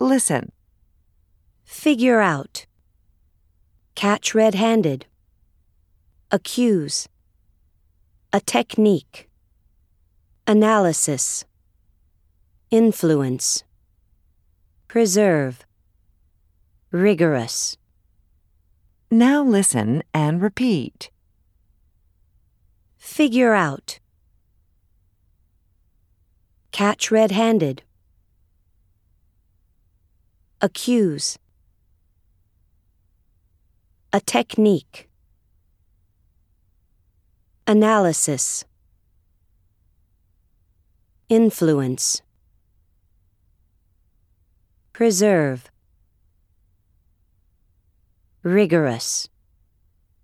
Listen. Figure out. Catch red-handed. Accuse. A technique. Analysis. Influence. Preserve. Rigorous. Now listen and repeat. Figure out. Catch red-handed. Accuse. A technique. Analysis. Influence. Preserve. Rigorous.